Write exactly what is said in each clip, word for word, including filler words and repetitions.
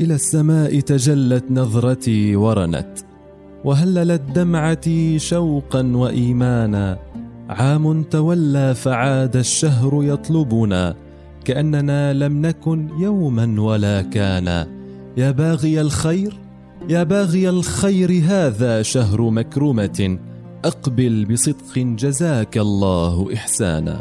إلى السماء تجلت نظرتي ورنت، وهللت دمعتي شوقا وإيمانا. عام تولى فعاد الشهر يطلبنا، كأننا لم نكن يوما ولا كان. يا باغي الخير يا باغي الخير هذا شهر مكرمة، أقبل بصدق جزاك الله إحسانا.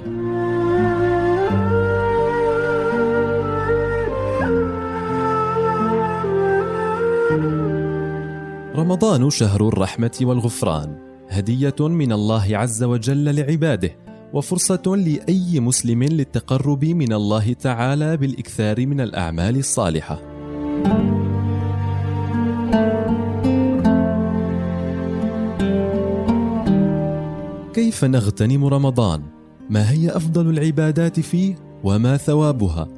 رمضان شهر الرحمة والغفران، هدية من الله عز وجل لعباده، وفرصة لأي مسلم للتقرب من الله تعالى بالإكثار من الأعمال الصالحة. كيف نغتنم رمضان؟ ما هي أفضل العبادات فيه؟ وما ثوابها؟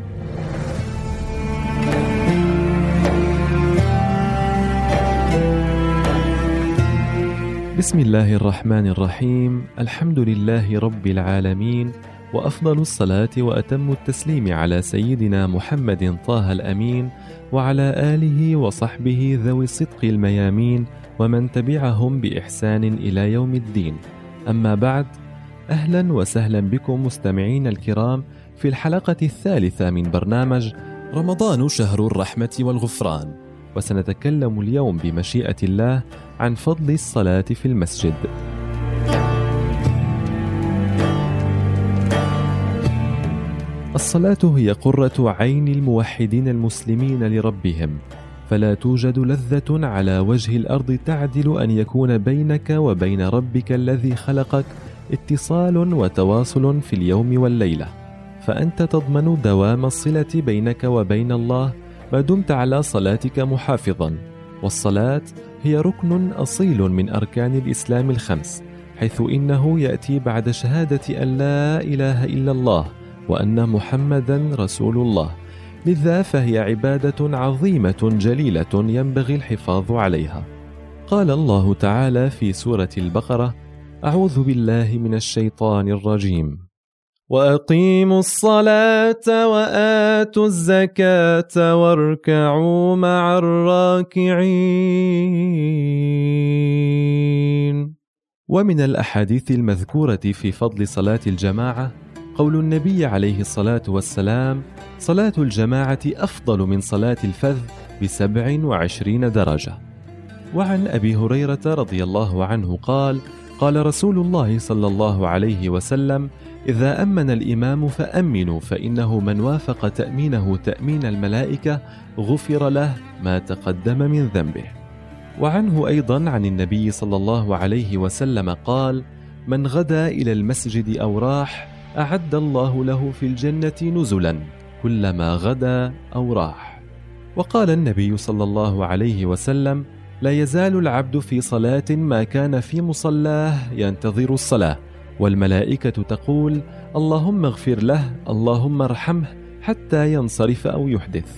بسم الله الرحمن الرحيم. الحمد لله رب العالمين، وأفضل الصلاة وأتم التسليم على سيدنا محمد طه الأمين، وعلى آله وصحبه ذوي الصدق الميامين، ومن تبعهم بإحسان إلى يوم الدين. أما بعد، أهلا وسهلا بكم مستمعين الكرام في الحلقة الثالثة من برنامج رمضان شهر الرحمة والغفران، وسنتكلم اليوم بمشيئة الله عن فضل الصلاة في المسجد. الصلاة هي قرة عين الموحدين المسلمين لربهم، فلا توجد لذة على وجه الأرض تعدل أن يكون بينك وبين ربك الذي خلقك اتصال وتواصل في اليوم والليلة، فأنت تضمن دوام الصلة بينك وبين الله ما دمت على صلاتك محافظا. والصلاة هي ركن أصيل من أركان الإسلام الخمس، حيث إنه يأتي بعد شهادة أن لا إله إلا الله وأن محمدا رسول الله، لذا فهي عبادة عظيمة جليلة ينبغي الحفاظ عليها. قال الله تعالى في سورة البقرة: أعوذ بالله من الشيطان الرجيم، وأقيموا الصلاة وآتوا الزكاة واركعوا مع الراكعين. ومن الأحاديث المذكورة في فضل صلاة الجماعة قول النبي عليه الصلاة والسلام: صلاة الجماعة أفضل من صلاة الفذ بسبع وعشرين درجة. وعن أبي هريرة رضي الله عنه قال: قال رسول الله صلى الله عليه وسلم: إذا أمن الإمام فأمنوا، فإنه من وافق تأمينه تأمين الملائكة غفر له ما تقدم من ذنبه. وعنه أيضا عن النبي صلى الله عليه وسلم قال: من غدا إلى المسجد أو راح أعد الله له في الجنة نزلا كلما غدا أو راح. وقال النبي صلى الله عليه وسلم: لا يزال العبد في صلاة ما كان في مصلاه ينتظر الصلاة، والملائكة تقول: اللهم اغفر له، اللهم ارحمه، حتى ينصرف أو يحدث.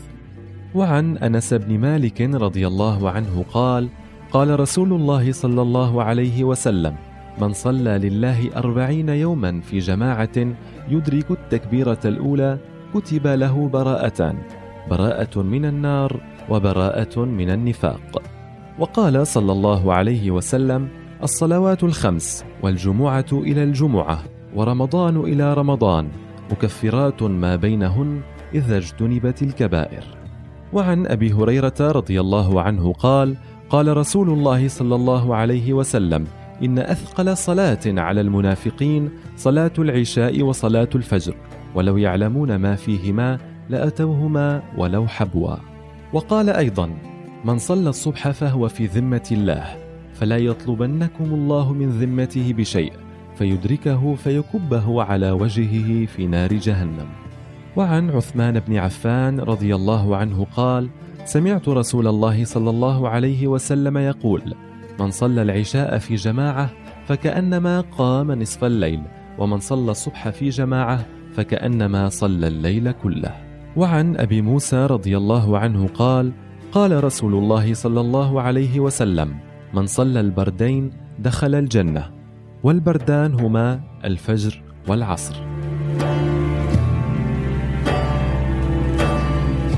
وعن أنس بن مالك رضي الله عنه قال: قال رسول الله صلى الله عليه وسلم: من صلى لله أربعين يوما في جماعة يدرك التكبيرة الأولى كتب له براءتان، براءة من النار وبراءة من النفاق. وقال صلى الله عليه وسلم: الصلوات الخمس والجمعة إلى الجمعة ورمضان إلى رمضان مكفرات ما بينهن إذا اجتنبت الكبائر. وعن أبي هريرة رضي الله عنه قال: قال رسول الله صلى الله عليه وسلم: إن أثقل صلاة على المنافقين صلاة العشاء وصلاة الفجر، ولو يعلمون ما فيهما لأتوهما ولو حبوا. وقال أيضا: من صلى الصبح فهو في ذمة الله، فلا يطلبنكم الله من ذمته بشيء فيدركه فيكبه على وجهه في نار جهنم. وعن عثمان بن عفان رضي الله عنه قال: سمعت رسول الله صلى الله عليه وسلم يقول: من صلى العشاء في جماعة فكأنما قام نصف الليل، ومن صلى الصبح في جماعة فكأنما صلى الليل كله. وعن أبي موسى رضي الله عنه قال: قال رسول الله صلى الله عليه وسلم: من صلى البردين دخل الجنة، والبردان هما الفجر والعصر.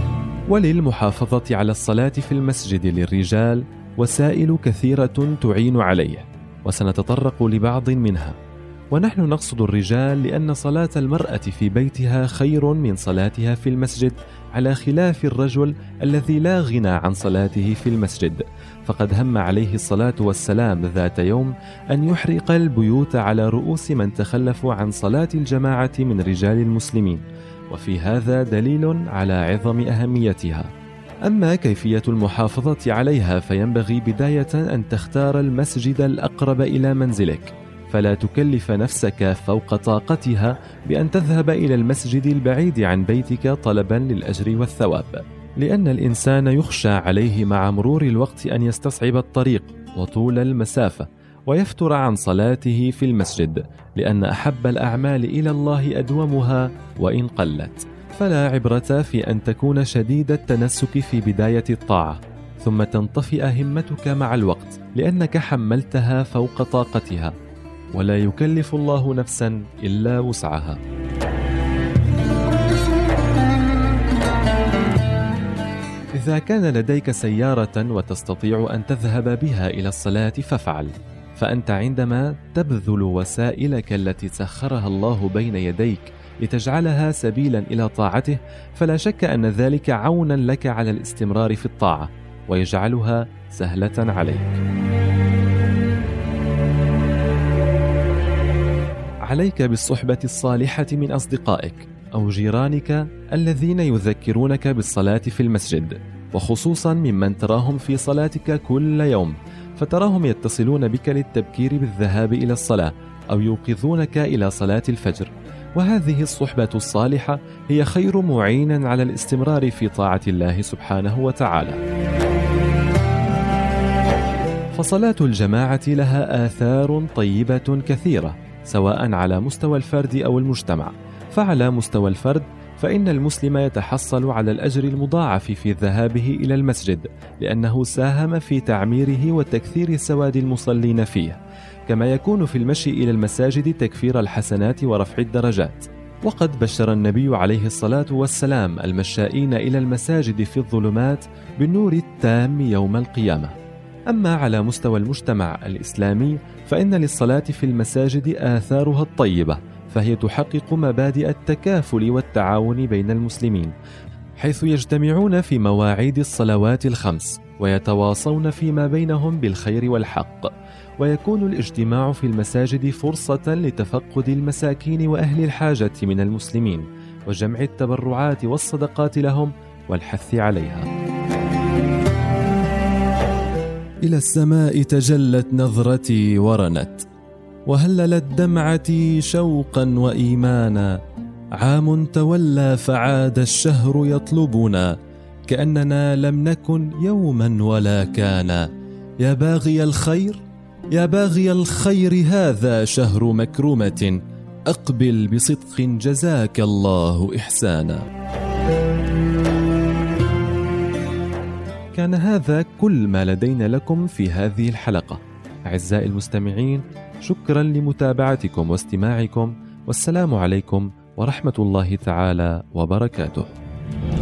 وللمحافظة على الصلاة في المسجد للرجال وسائل كثيرة تعين عليه، وسنتطرق لبعض منها. ونحن نقصد الرجال لأن صلاة المرأة في بيتها خير من صلاتها في المسجد، على خلاف الرجل الذي لا غنى عن صلاته في المسجد، فقد هم عليه الصلاة والسلام ذات يوم أن يحرق البيوت على رؤوس من تخلفوا عن صلاة الجماعة من رجال المسلمين، وفي هذا دليل على عظم أهميتها. أما كيفية المحافظة عليها فينبغي بداية أن تختار المسجد الأقرب إلى منزلك، فلا تكلف نفسك فوق طاقتها بأن تذهب إلى المسجد البعيد عن بيتك طلبا للأجر والثواب، لأن الإنسان يخشى عليه مع مرور الوقت أن يستصعب الطريق وطول المسافة ويفتر عن صلاته في المسجد، لأن أحب الأعمال إلى الله أدومها وإن قلت. فلا عبرة في أن تكون شديد التنسك في بداية الطاعة ثم تنطفئ همتك مع الوقت لأنك حملتها فوق طاقتها، ولا يكلف الله نفسا إلا وسعها. إذا كان لديك سيارة وتستطيع أن تذهب بها إلى الصلاة فافعل، فأنت عندما تبذل وسائلك التي سخرها الله بين يديك لتجعلها سبيلا إلى طاعته، فلا شك أن ذلك عونا لك على الاستمرار في الطاعة ويجعلها سهلة عليك. عليك بالصحبة الصالحة من أصدقائك أو جيرانك الذين يذكرونك بالصلاة في المسجد، وخصوصا ممن تراهم في صلاتك كل يوم، فتراهم يتصلون بك للتبكير بالذهاب إلى الصلاة أو يوقظونك إلى صلاة الفجر، وهذه الصحبة الصالحة هي خير معين على الاستمرار في طاعة الله سبحانه وتعالى. فصلاة الجماعة لها آثار طيبة كثيرة، سواء على مستوى الفرد أو المجتمع. فعلى مستوى الفرد فإن المسلم يتحصل على الأجر المضاعف في ذهابه إلى المسجد، لأنه ساهم في تعميره وتكثير سواد المصلين فيه، كما يكون في المشي إلى المساجد تكفير الحسنات ورفع الدرجات. وقد بشر النبي عليه الصلاة والسلام المشائين إلى المساجد في الظلمات بالنور التام يوم القيامة. أما على مستوى المجتمع الإسلامي فإن للصلاة في المساجد آثارها الطيبة، فهي تحقق مبادئ التكافل والتعاون بين المسلمين، حيث يجتمعون في مواعيد الصلوات الخمس ويتواصون فيما بينهم بالخير والحق، ويكون الاجتماع في المساجد فرصة لتفقد المساكين وأهل الحاجة من المسلمين وجمع التبرعات والصدقات لهم والحث عليها. إلى السماء تجلت نظرتي ورنت، وهللت دمعتي شوقا وإيمانا، عام تولى فعاد الشهر يطلبنا، كأننا لم نكن يوما ولا كان. يا باغي الخير يا باغي الخير هذا شهر مكرمة، أقبل بصدق جزاك الله إحسانا. كان هذا كل ما لدينا لكم في هذه الحلقة. أعزائي المستمعين، شكرا لمتابعتكم واستماعكم، والسلام عليكم ورحمة الله تعالى وبركاته.